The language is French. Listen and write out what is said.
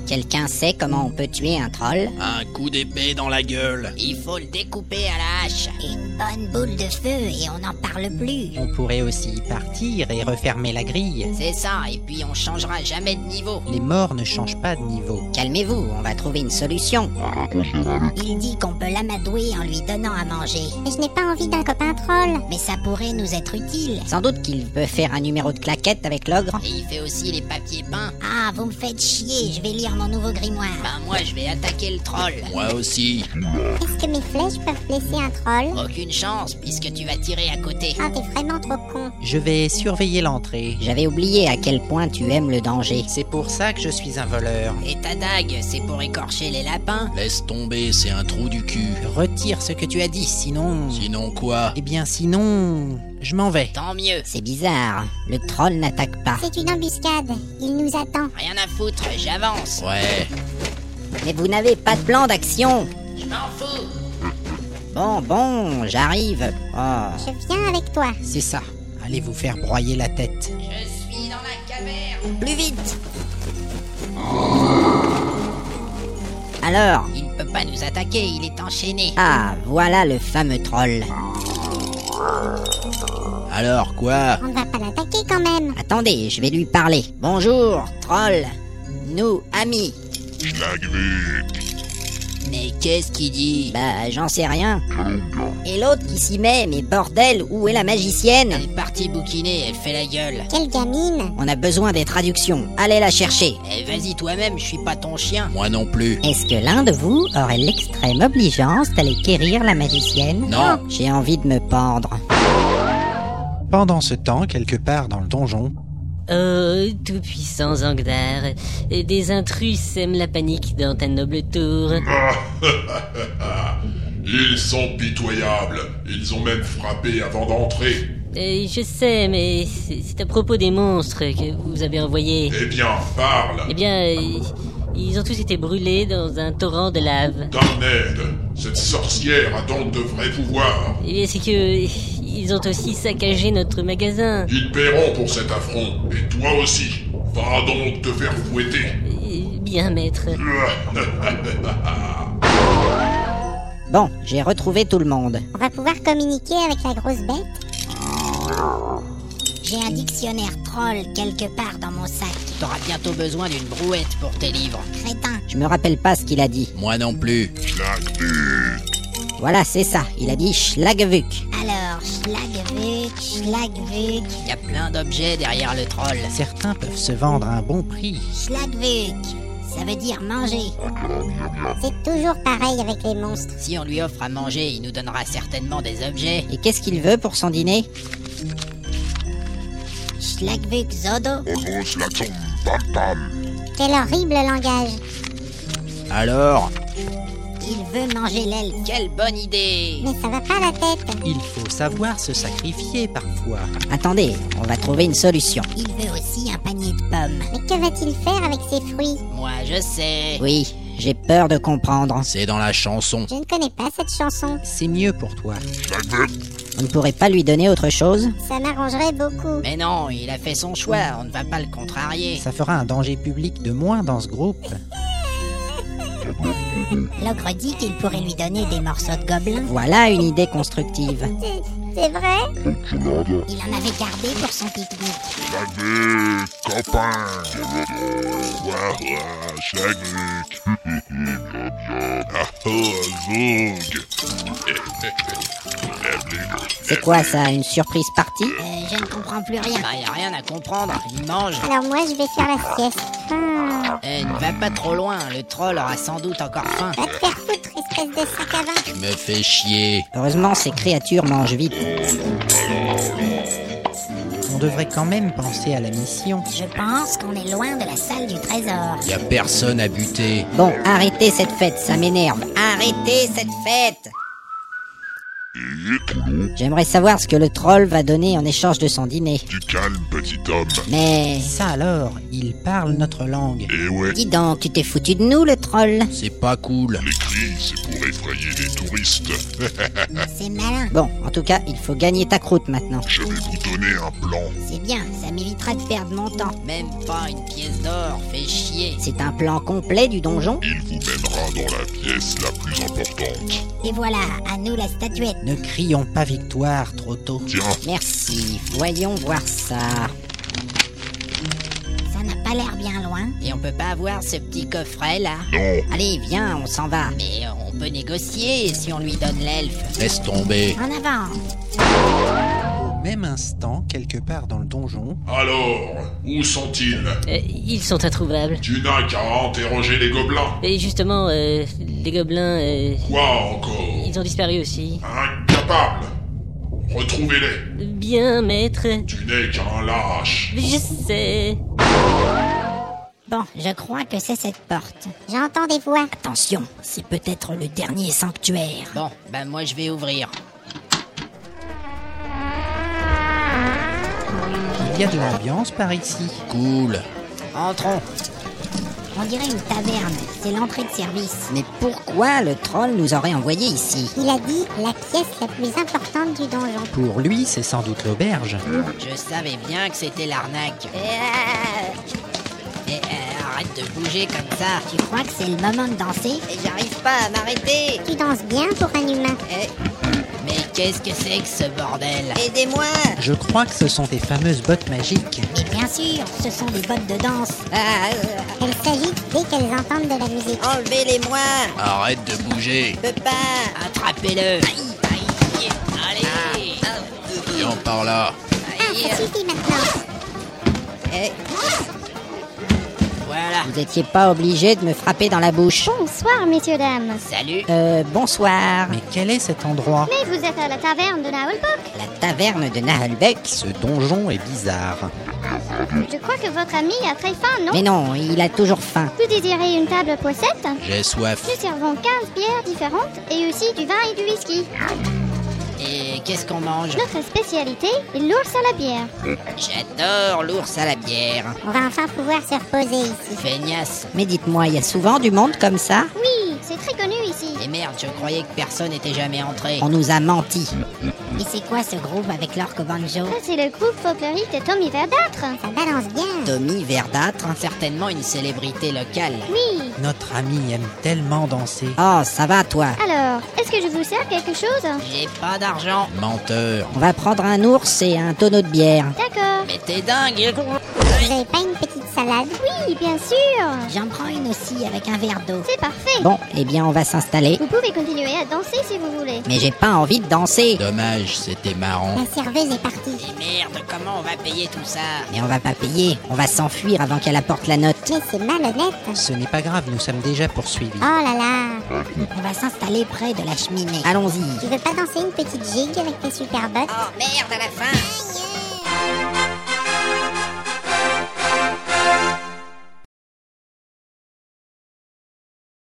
Quelqu'un sait comment on peut tuer un troll? Un coup d'épée dans la gueule. Il faut le découper à la hache. Une bonne boule de feu et on n'en parle plus. On pourrait aussi partir et refermer la grille. C'est ça, et puis on changera jamais de niveau. Les morts ne changent pas de niveau. Calmez-vous, on va trouver une solution. Il dit qu'on peut l'amadouer en lui donnant à manger. Mais je n'ai pas envie d'un copain troll. Mais ça pourrait nous être utile. Sans doute qu'il peut faire un numéro de claquette avec l'ogre. Et il fait aussi les papiers peints. Ah, vous me faites chier, je vais lire mon nouveau grimoire. Ben moi je vais attaquer le troll. Moi aussi. Est-ce que mes flèches peuvent blesser un troll? Aucune chance, puisque tu vas tirer à côté. Ah, t'es vraiment trop con. Je vais surveiller l'entrée. J'avais oublié à quel point tu aimes le danger. C'est pour ça que je suis un voleur. Et ta dague, c'est pour écorcher les lapins? Laisse tomber, c'est un trou du cul. Retire ce que tu as dit, sinon... Sinon quoi? Eh bien sinon... je m'en vais. Tant mieux. C'est bizarre, le troll n'attaque pas. C'est une embuscade. Il nous attend. Rien à foutre, j'avance. Ouais. Mais vous n'avez pas de plan d'action. Je m'en fous. Bon, j'arrive. Oh, Je viens avec toi. C'est ça. Allez vous faire broyer la tête. je suis dans la caverne. Plus vite. Alors, il peut pas nous attaquer, il est enchaîné. Ah, voilà le fameux troll. Alors quoi? On ne va pas l'attaquer quand même. Attendez, je vais lui parler. Bonjour, troll. Nous, amis. Mais qu'est-ce qu'il dit? Bah, j'en sais rien. Et l'autre qui s'y met, mais bordel, où est la magicienne? Elle est partie bouquiner, elle fait la gueule. Quelle gamine. On a besoin des traductions, allez la chercher. Eh, vas-y toi-même, je suis pas ton chien. Moi non plus. Est-ce que l'un de vous aurait l'extrême obligeance d'aller quérir la magicienne? Non. J'ai envie de me pendre. Pendant ce temps, quelque part dans le donjon, Oh, tout-puissant Zangdar, des intrus sèment la panique dans ta noble tour. Ils sont pitoyables. Ils ont même frappé avant d'entrer. Je sais, mais c'est à propos des monstres que vous avez envoyés. Eh bien, parle. Eh bien, ils ont tous été brûlés dans un torrent de lave. Damned, cette sorcière a donc de vrais pouvoirs. Eh bien, c'est que... ils ont aussi saccagé notre magasin. Ils paieront pour cet affront. Et toi aussi. Va donc te faire fouetter. Bien, maître. Bon, j'ai retrouvé tout le monde. On va pouvoir communiquer avec la grosse bête. J'ai un dictionnaire troll quelque part dans mon sac. T'auras bientôt besoin d'une brouette pour tes livres. Crétin. Je me rappelle pas ce qu'il a dit. Moi non plus. Voilà, c'est ça. Il a dit Schlagvuk. Alors, Schlagvuk. Il y a plein d'objets derrière le troll. certains peuvent se vendre à un bon prix. Schlagvuk. Ça veut dire manger. C'est toujours pareil avec les monstres. Si on lui offre à manger, il nous donnera certainement des objets. Et qu'est-ce qu'il veut pour son dîner? Schlagvuk Zodo. Quel horrible langage. Alors? Il veut manger l'aile. Quelle bonne idée! Mais ça va pas la tête. Il faut savoir se sacrifier parfois. Attendez, on va trouver une solution. Il veut aussi un panier de pommes. Mais que va-t-il faire avec ces fruits? Moi, je sais. Oui, j'ai peur de comprendre. C'est dans la chanson. Je ne connais pas cette chanson. C'est mieux pour toi. On ne pourrait pas lui donner autre chose? Ça m'arrangerait beaucoup. Mais non, il a fait son choix, on ne va pas le contrarier. Ça fera un danger public de moins dans ce groupe. L'ogre dit qu'il pourrait lui donner des morceaux de gobelin. Voilà une idée constructive. C'est vrai? Il en avait gardé pour son pique-nique. C'est quoi ça, une surprise partie? Je ne comprends plus rien. Bah, y a rien à comprendre, il mange. Alors moi, je vais faire la sieste. Ne va pas trop loin, le troll aura sans doute encore faim. Va te faire foutre, espèce de sac à vin. Tu me fais chier. Heureusement, ces créatures mangent vite. On devrait quand même penser à la mission. Je pense qu'on est loin de la salle du trésor. Y a personne à buter. Bon, arrêtez cette fête, ça m'énerve. Arrêtez cette fête! J'aimerais savoir ce que le troll va donner en échange de son dîner. Du calme, petit homme. Mais... Ça alors, il parle notre langue. Eh ouais, Dis donc, tu t'es foutu de nous, le troll? C'est pas cool. les Oui, c'est pour effrayer les touristes. C'est malin. Bon, en tout cas, il faut gagner ta croûte maintenant. Je vais vous donner un plan. C'est bien, ça m'évitera de perdre mon temps. Même pas une pièce d'or, fait chier. C'est un plan complet du donjon? Il vous mènera dans la pièce la plus importante. Et voilà, à nous la statuette. Ne crions pas victoire trop tôt. Tiens, Merci, voyons voir ça. Ça n'a pas l'air bien loin. Et on peut pas avoir ce petit coffret là? non. Allez, viens, on s'en va. Mais on peut négocier si on lui donne l'elfe. Laisse tomber. En avant. Au même instant, quelque part dans le donjon, Alors, où sont-ils? Ils sont introuvables. Tu n'as qu'à interroger les gobelins. Et justement, les gobelins, Quoi encore? ils ont disparu aussi. Incapable. Retrouvez-les. Bien, maître. Tu n'es qu'un lâche. Je sais. Bon, je crois que c'est cette porte. J'entends des voix. Attention, c'est peut-être le dernier sanctuaire. Bon, ben moi je vais ouvrir. il y a de l'ambiance par ici. Cool. Entrons. On dirait une taverne. C'est l'entrée de service. Mais pourquoi le troll nous aurait envoyés ici? Il a dit la pièce la plus importante du donjon. Pour lui, c'est sans doute l'auberge. Je savais bien que c'était l'arnaque. Arrête de bouger comme ça. Tu crois que c'est le moment de danser? Et j'arrive pas à m'arrêter. Tu danses bien pour un humain. Mais qu'est-ce que c'est que ce bordel? Aidez-moi! Je crois que ce sont tes fameuses bottes magiques. Mais bien sûr, ce sont des bottes de danse. Ah, Elles s'agitent dès qu'elles entendent de la musique. enlevez-les-moi! Arrête de bouger. Je peux pas! Attrapez-le! Allez! Viens par là. Ah, ça suffit maintenant. Voilà. Vous étiez pas obligé de me frapper dans la bouche. Bonsoir, messieurs, dames. Salut. Bonsoir. Mais quel est cet endroit? Mais vous êtes à la taverne de Naulbok. La taverne de Nahelbeck? Ce donjon est bizarre. Je crois que votre ami a très faim, non? Mais non, il a toujours faim. Vous désirez une table poissette? J'ai soif. Nous servons 15 bières différentes et aussi du vin et du whisky. Et qu'est-ce qu'on mange? Notre spécialité est l'ours à la bière. J'adore l'ours à la bière. On va enfin pouvoir se reposer ici. Feignasse. Mais dites-moi, il y a souvent du monde comme ça? Oui, c'est très connu ici. Et merde, je croyais que personne n'était jamais entré. On nous a menti. Et c'est quoi ce groupe avec l'orque banjo? Ça, c'est le groupe folklorique de Tommy Verdâtre. Ça balance bien. Tommy Verdâtre, certainement une célébrité locale. Oui. Notre ami aime tellement danser. Oh, ça va toi? Alors, est-ce que je vous sers quelque chose? J'ai pas d'argent. Menteur. On va prendre un ours et un tonneau de bière. D'accord. Mais t'es dingue! Vous avez pas une petite salade? Oui, bien sûr. J'en prends une aussi avec un verre d'eau. C'est parfait. Bon, eh bien on va s'installer. Vous pouvez continuer à danser si vous voulez. Mais j'ai pas envie de danser. Dommage, c'était marrant. La serveuse est partie. Et merde, comment on va payer tout ça? Mais on va pas payer. On va s'enfuir avant qu'elle apporte la note. Mais c'est malhonnête. Ce n'est pas grave, nous sommes déjà poursuivis. Oh là là. On va s'installer près de la cheminée. Allons-y. Tu veux pas danser une petite gigue avec tes super bottes? Oh merde, à la fin!